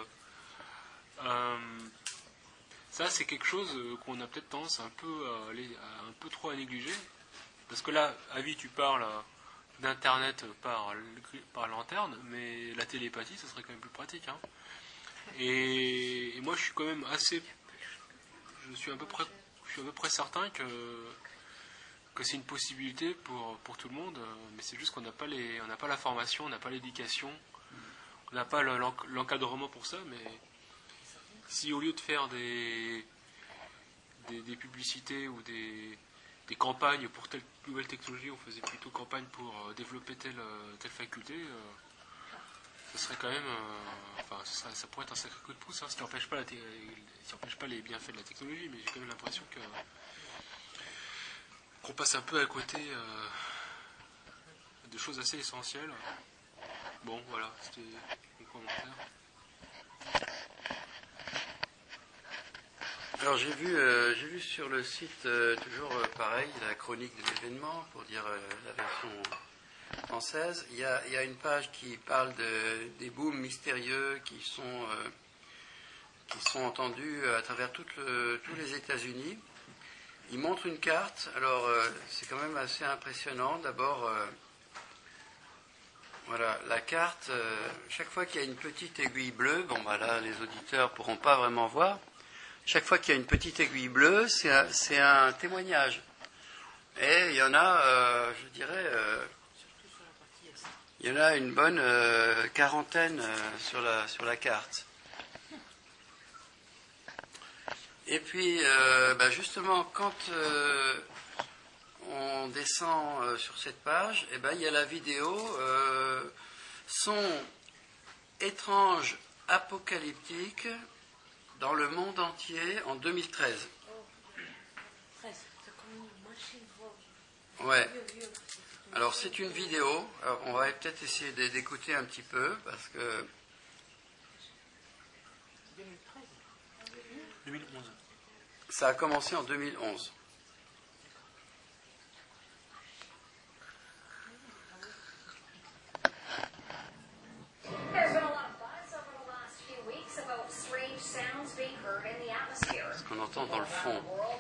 Ça c'est quelque chose qu'on a peut-être tendance un peu trop à négliger. Parce que là, à vie tu parles d'internet par lanterne, mais la télépathie, ça serait quand même plus pratique. Hein. Et moi je suis quand même je suis à peu près certain que c'est une possibilité pour tout le monde, mais c'est juste qu'on n'a pas la formation, on n'a pas l'éducation, on n'a pas l'encadrement pour ça. Mais si au lieu de faire des publicités ou des campagnes pour telle nouvelle technologie, on faisait plutôt campagne pour développer telle faculté, ce serait quand même, ça pourrait être un sacré coup de pouce, hein, ce qui n'empêche pas les bienfaits de la technologie, mais j'ai quand même l'impression qu'on passe un peu à côté de choses assez essentielles. Bon, voilà, c'était mon commentaire. Alors j'ai vu sur le site toujours pareil, la chronique de l'événement, pour dire la version française. Il y a une page qui parle des booms mystérieux qui sont entendus à travers tous les États-Unis. Il montre une carte. Alors c'est quand même assez impressionnant. D'abord, voilà, la carte. Chaque fois qu'il y a une petite aiguille bleue, bon bah là les auditeurs pourront pas vraiment voir. Chaque fois qu'il y a une petite aiguille bleue, c'est un témoignage. Et il y en a, je dirais, il y en a une bonne quarantaine sur la carte. Et puis, justement, quand on descend sur cette page, il y a la vidéo son étrange apocalyptique dans le monde entier en 2013. Ouais. Alors c'est une vidéo. Alors, on va peut-être essayer d'écouter un petit peu parce que 2011. Ça a commencé en 2011. Ce qu'on entend dans le fond.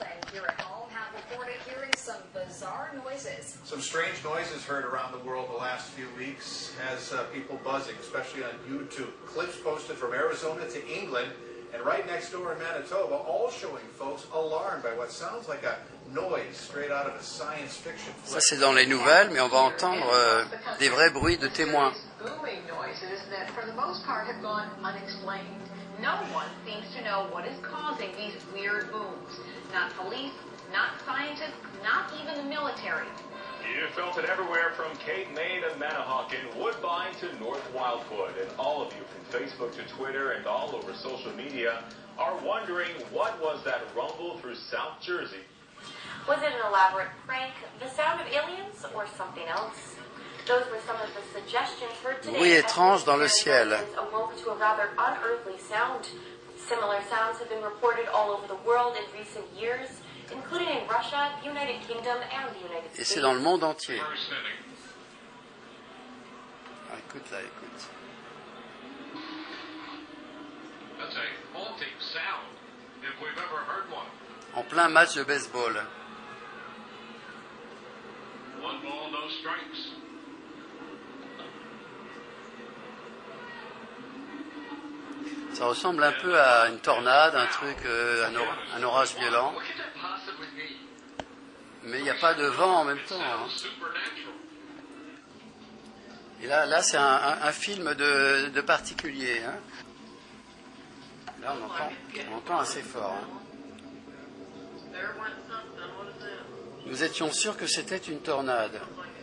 Some strange noises heard around the world the last few weeks has people buzzing, especially on YouTube. Clips posted from Arizona to England and right next door in Manitoba, all showing folks alarmed by what sounds like a noise straight out of a science fiction flick. Ça c'est dans les nouvelles, mais on va entendre des vrais bruits de témoins. Booming noises that for the most part have gone unexplained. No one seems to know what is causing these weird booms. Not police, not scientists, not even the military. You felt it everywhere from Cape May to Manahawkin, Woodbine to North Wildwood. And all of you from Facebook to Twitter and all over social media are wondering what was that rumble through South Jersey. Was it an elaborate prank, the sound of aliens, or something else? Those were some of the suggestions heard today. Bruit étrange dans le ciel. Awoke to a rather unearthly sound. Similar sounds have been reported all over the world in recent years, including in Russia, the United Kingdom, and the United States. Et c'est dans le monde entier. Ah, écoute là, écoute. That's a haunting sound, if we've ever heard one. en plein match de baseball. One ball, no strikes. Ça ressemble un peu à une tornade, un truc, un orage violent. What could that possibly be? Mais il n'y a pas de vent en même temps. Hein. Supernatural. Et là c'est un film de particulier. Hein. Là, on entend assez fort. Hein. Nous étions sûrs que c'était une tornade.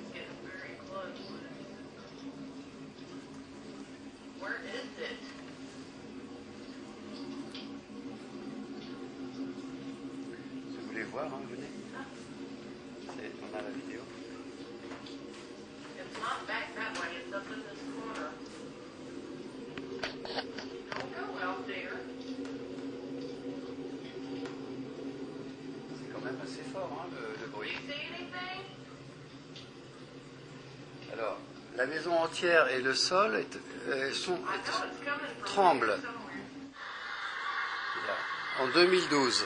Si vous voulez voir, hein, venez. On a la vidéo. C'est quand même assez fort, hein, le bruit. Alors, la maison entière et le sol tremblent. En 2012.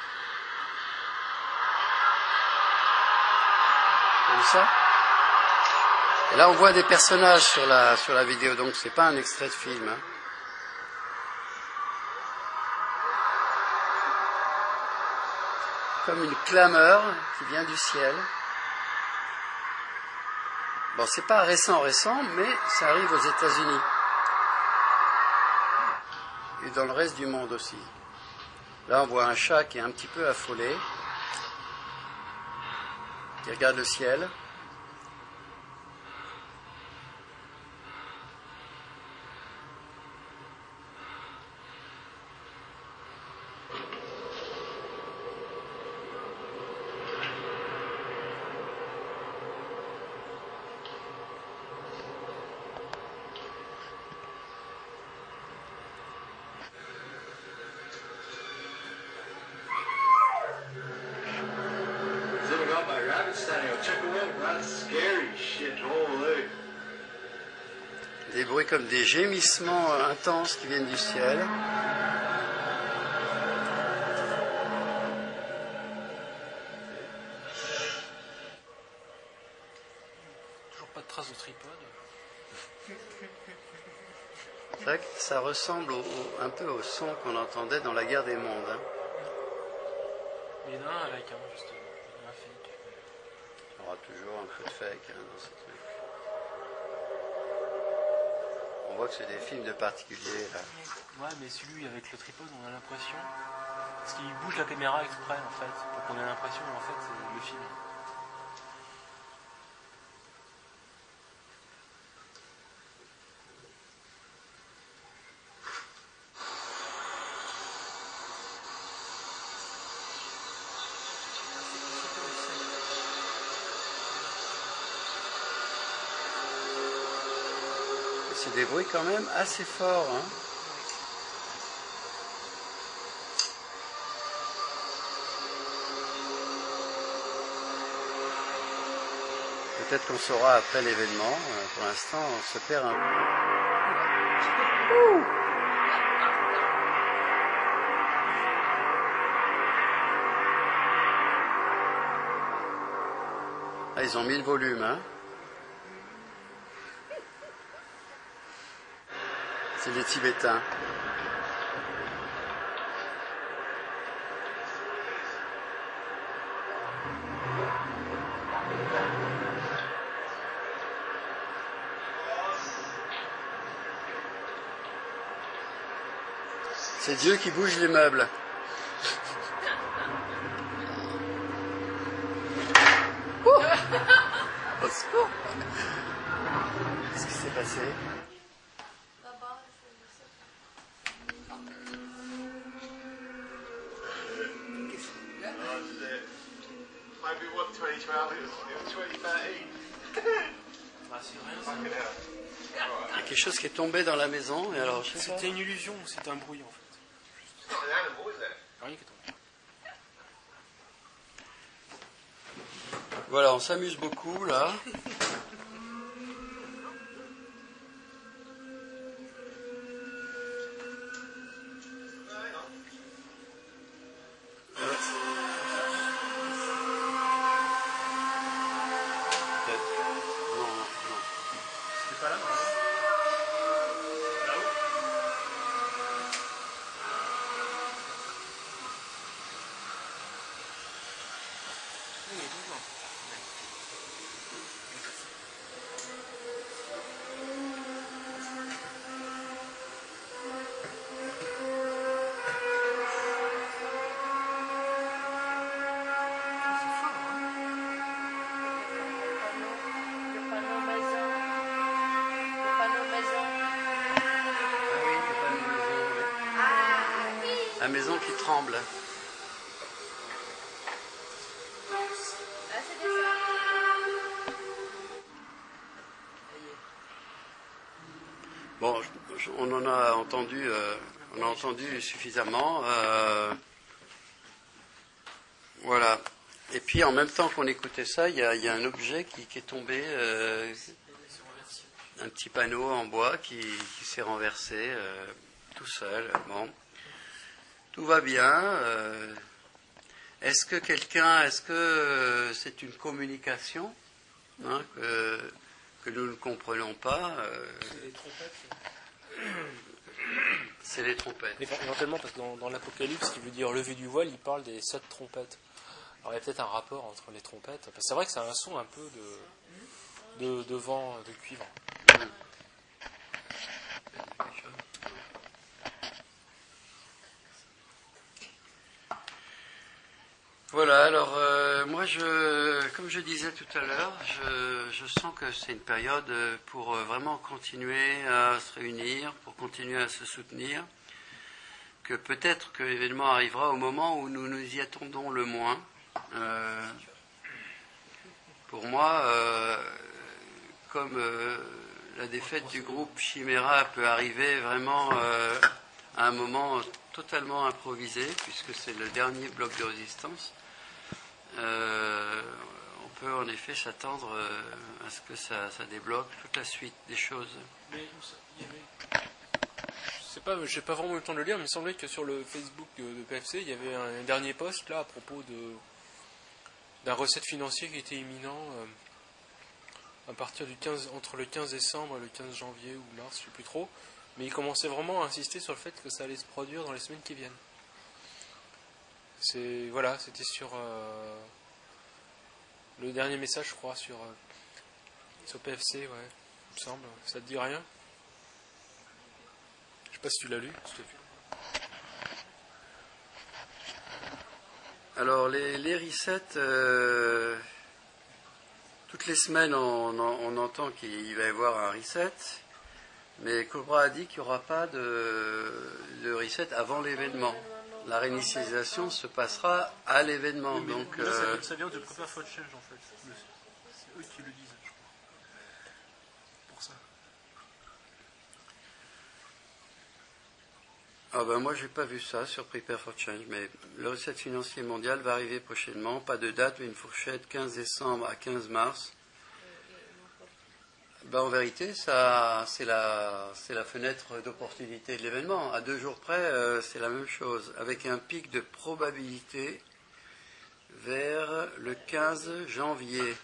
Comme ça. Et là, on voit des personnages sur la vidéo, donc c'est pas un extrait de film. Hein. Comme une clameur qui vient du ciel. Bon, c'est pas récent, mais ça arrive aux États-Unis. Et dans le reste du monde aussi. Là, on voit un chat qui est un petit peu affolé. Qui regarde le ciel. Des bruits comme des gémissements intenses qui viennent du ciel. Toujours pas de traces de tripode. C'est vrai que ça ressemble un peu au son qu'on entendait dans la guerre des mondes. Hein. Mais il y en a un avec, hein, justement. Il y en a un fake. Il y aura toujours un peu de fake hein, dans ce truc. On voit que c'est des films de particuliers là. Ouais, mais celui avec le tripode, on a l'impression. Parce qu'il bouge la caméra exprès, en fait, pour qu'on ait l'impression, en fait, c'est le film. C'est des bruits quand même assez forts. Hein. Peut-être qu'on saura après l'événement. Pour l'instant, on se perd un peu. Ah, ils ont mis le volume, hein. C'est les Tibétains. C'est Dieu qui bouge les meubles. Au secours. Qu'est-ce qui s'est passé? Maybe what 2012, it was 2013. Ah, c'est rien, ça. Il y a quelque chose qui est tombé dans la maison. Et alors, je sais pas. C'était une illusion, c'était un bruit, en fait. Rien qui est tombé. Voilà, on s'amuse beaucoup là. Le panneau maison. Le panneau maison. Ah oui, il y a pas de maison, oui. Ah oui. La maison qui tremble. Ah, c'était ça. Bon, on en a entendu suffisamment. Voilà. Et puis en même temps qu'on écoutait ça, il y a un objet qui est tombé, un petit panneau en bois qui s'est renversé tout seul. Bon, tout va bien. Est-ce que c'est une communication que nous ne comprenons pas Les trompettes. C'est les trompettes. Éventuellement, parce que dans l'Apocalypse, qui veut dire lever du voile, il parle des 7 trompettes. Alors il y a peut-être un rapport entre les trompettes. Parce que c'est vrai que ça a un son un peu de vent, de cuivre. Voilà, alors moi, comme je disais tout à l'heure, je sens que c'est une période pour vraiment continuer à se réunir, pour continuer à se soutenir, que peut-être que l'événement arrivera au moment où nous nous y attendons le moins. Pour moi, comme la défaite du groupe Chimera peut arriver vraiment à un moment totalement improvisé, puisque c'est le dernier bloc de résistance, on peut en effet s'attendre à ce que ça débloque toute la suite des choses. Mais j'ai pas vraiment eu le temps de le lire, mais il me semblait que sur le Facebook de PFC, il y avait un dernier post là à propos d'un recette financier qui était imminent à partir entre le 15 décembre et le 15 janvier ou mars, je sais plus trop. Mais il commençait vraiment à insister sur le fait que ça allait se produire dans les semaines qui viennent. C'était sur le dernier message, je crois, sur PFC, ouais, il me semble. Ça te dit rien? Je sais pas si tu l'as lu. Alors les resets, toutes les semaines on entend qu'il va y avoir un reset, mais Cobra a dit qu'il n'y aura pas de reset avant l'événement. La réinitialisation se passera à l'événement. Oui, donc ça vient de Prepare for Change en fait. C'est eux qui le disent, je crois. Pour ça. Ah ben moi j'ai pas vu ça sur Prepare for Change, mais le reset financier mondial va arriver prochainement, pas de date mais une fourchette 15 décembre à 15 mars. Ben en vérité ça c'est la fenêtre d'opportunité de l'événement. À 2 jours près c'est la même chose, avec un pic de probabilité vers le 15 janvier.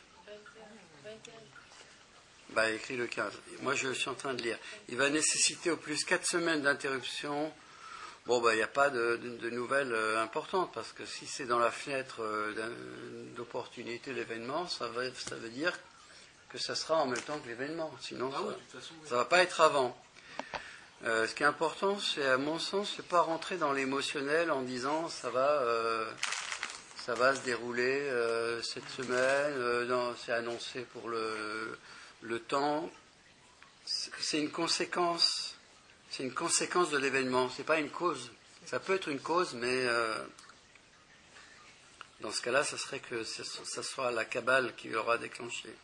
Ben écrit le 15. Moi je suis en train de lire. Il va nécessiter au plus 4 semaines d'interruption. Bon, il n'y a pas de nouvelles importantes, parce que si c'est dans la fenêtre d'opportunité de l'événement, ça veut dire que ça sera en même temps que l'événement. Sinon, ça ne va pas être avant. Ce qui est important, c'est, à mon sens, c'est pas rentrer dans l'émotionnel en disant ça va se dérouler cette semaine, c'est annoncé pour le temps. C'est une conséquence. C'est une conséquence de l'événement, c'est pas une cause. Ça peut être une cause, mais dans ce cas-là, ça serait que ça soit la cabale qui l'aura déclenché.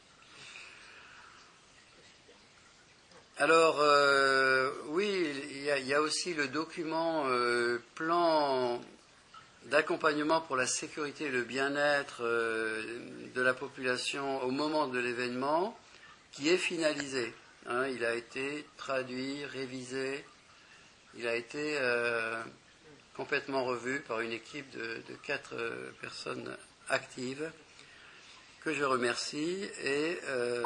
Alors, oui, il y a aussi le document plan d'accompagnement pour la sécurité et le bien-être de la population au moment de l'événement, qui est finalisé. Il a été traduit, révisé, il a été complètement revu par une équipe de 4 personnes actives que je remercie, et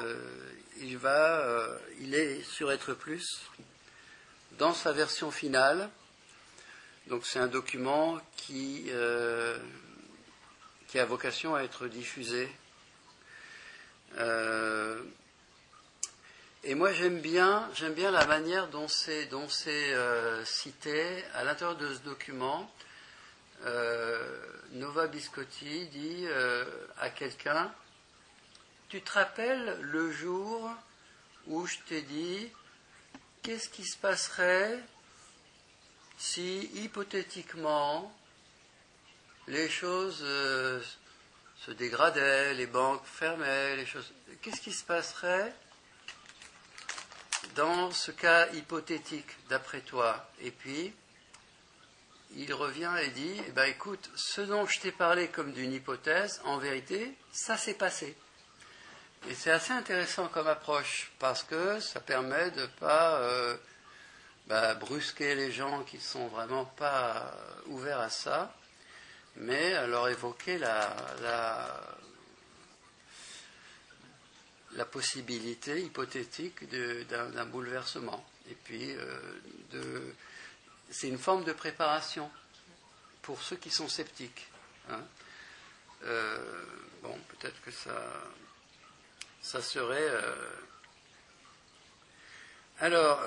il est sur Être Plus dans sa version finale. Donc c'est un document qui qui a vocation à être diffusé. Et moi j'aime bien la manière dont c'est cité à l'intérieur de ce document. Nova Biscotti dit à quelqu'un: tu te rappelles le jour où je t'ai dit qu'est-ce qui se passerait si hypothétiquement les choses se dégradaient, les banques fermaient, les choses. Qu'est-ce qui se passerait dans ce cas hypothétique, d'après toi? Et puis, il revient et dit, eh ben, écoute, ce dont je t'ai parlé comme d'une hypothèse, en vérité, ça s'est passé. Et c'est assez intéressant comme approche, parce que ça permet de ne pas brusquer les gens qui ne sont vraiment pas ouverts à ça, mais à leur évoquer la possibilité hypothétique d'un bouleversement. Et puis, c'est une forme de préparation pour ceux qui sont sceptiques. Hein. Bon, peut-être que ça serait... Alors,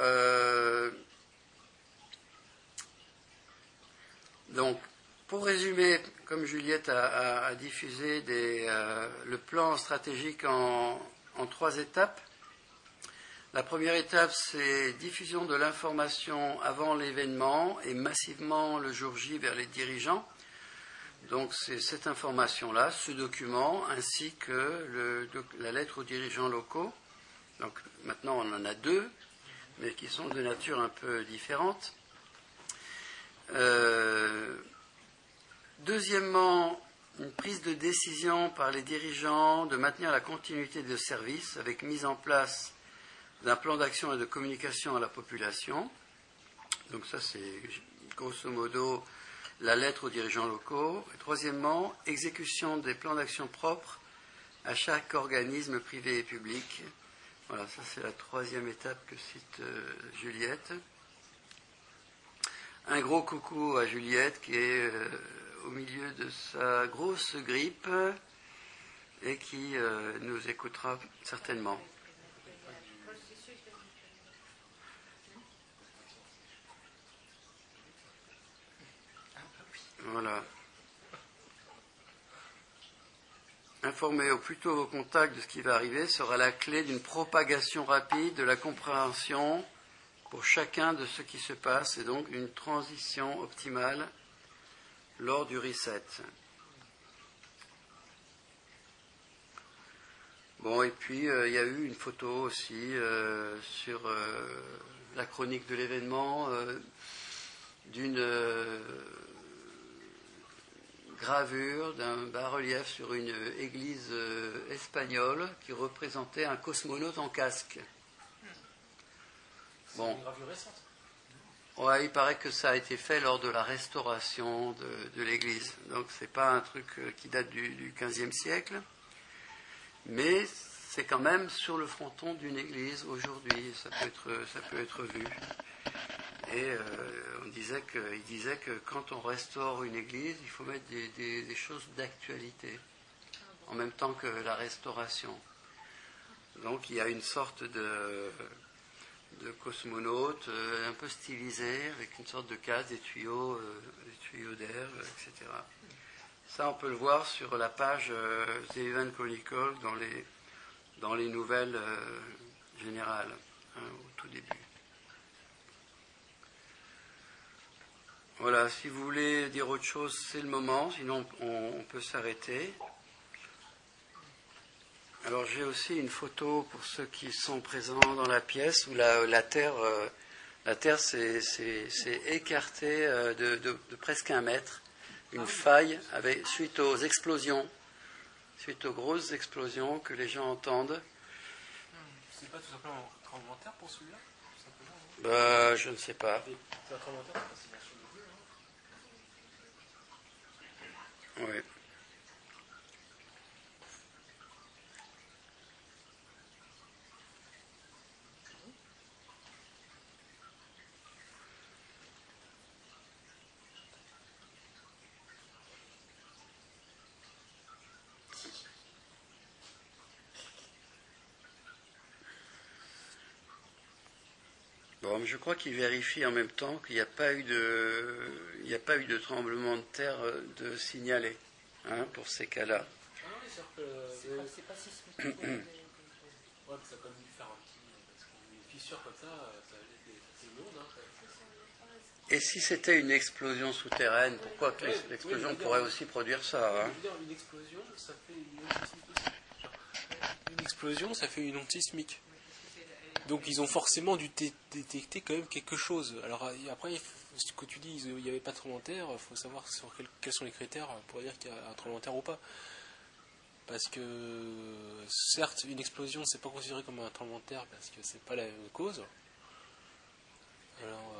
donc, pour résumer, comme Juliette a diffusé le plan stratégique en 3 étapes. La première étape, c'est diffusion de l'information avant l'événement et massivement le jour J vers les dirigeants. Donc c'est cette information-là, ce document, ainsi que la lettre aux dirigeants locaux. Donc maintenant on en a 2, mais qui sont de nature un peu différente. Deuxièmement, une prise de décision par les dirigeants de maintenir la continuité de service avec mise en place d'un plan d'action et de communication à la population. Donc ça, c'est grosso modo la lettre aux dirigeants locaux. Et troisièmement, exécution des plans d'action propres à chaque organisme privé et public. Voilà, ça c'est la 3e étape que cite Juliette. Un gros coucou à Juliette qui est au milieu de sa grosse grippe et qui nous écoutera certainement. Voilà. Informer au plus tôt vos contacts de ce qui va arriver sera la clé d'une propagation rapide de la compréhension pour chacun de ce qui se passe et donc une transition optimale lors du reset. Bon, et puis il y a eu une photo aussi sur la chronique de l'événement d'une gravure d'un bas-relief sur une église espagnole qui représentait un cosmonaute en casque. Bon. C'est une gravure récente. Ouais, il paraît que ça a été fait lors de la restauration de l'église. Donc c'est pas un truc qui date du XVe siècle, mais c'est quand même sur le fronton d'une église aujourd'hui. Ça peut être vu. Et il disait que quand on restaure une église, il faut mettre des choses d'actualité en même temps que la restauration. Donc il y a une sorte de cosmonaute un peu stylisé avec une sorte de casque, des tuyaux d'air, etc. Ça, on peut le voir sur la page The Event Chronicle dans les nouvelles générales, au tout début. Voilà, si vous voulez dire autre chose, c'est le moment, sinon on peut s'arrêter. Alors j'ai aussi une photo pour ceux qui sont présents dans la pièce où la Terre s'est écartée de presque 1 mètre, une faille suite aux grosses explosions que les gens entendent. C'est pas tout simplement un tremblement de terre pour celui-là, tout simplement, non? Je ne sais pas. C'est un tremblement de terre, c'est bien sûr le bleu, hein. Oui. Bon, mais je crois qu'il vérifie en même temps qu'il n'y a pas eu de tremblement de terre de signalé, hein, pour ces cas-là. Ah oui, C'est pas sismique. Ouais, mais ça a quand même dû faire un petit... Parce qu'une fissure comme ça c'est une onde, hein. Et si c'était une explosion souterraine, pourquoi que l'explosion pourrait aussi produire ça, hein? Je veux dire, une explosion, ça fait une onde sismique. Une explosion, ça fait une onde sismique. Donc ils ont forcément dû détecter quand même quelque chose. Alors après, ce que tu dis, il n'y avait pas de tremblement de terre, il faut savoir quels sont les critères pour dire qu'il y a un tremblement de terre ou pas. Parce que certes, une explosion, c'est pas considéré comme un tremblement de terre parce que c'est pas la même cause. Alors,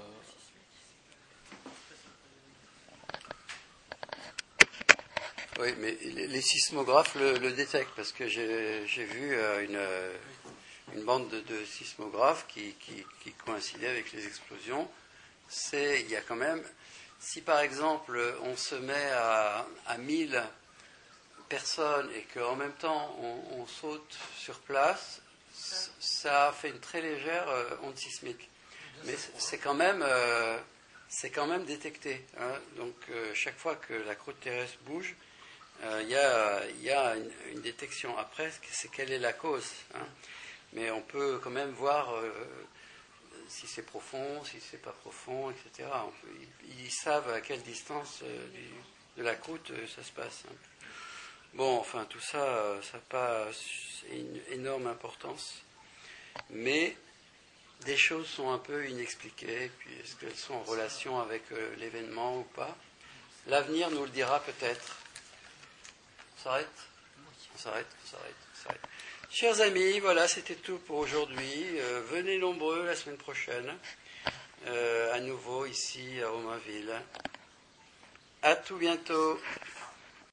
Oui, mais les sismographes le détectent, parce que j'ai vu une bande de sismographes qui coïncidaient avec les explosions. Il y a quand même, si par exemple on se met à 1000 personnes et qu'en même temps on saute sur place, ça fait une très légère onde sismique. Mais c'est quand même détecté, hein. Donc chaque fois que la croûte terrestre bouge, il y a une détection. Après, c'est quelle est la cause, hein. Mais on peut quand même voir si c'est profond, si c'est pas profond, etc. Ils savent à quelle distance de la croûte ça se passe, hein. Bon, enfin, tout ça, ça n'a pas une énorme importance. Mais des choses sont un peu inexpliquées, puis est-ce qu'elles sont en relation avec l'événement ou pas? L'avenir nous le dira peut-être. On s'arrête. Chers amis, voilà, c'était tout pour aujourd'hui. Venez nombreux la semaine prochaine, à nouveau ici à Romainville. À tout bientôt.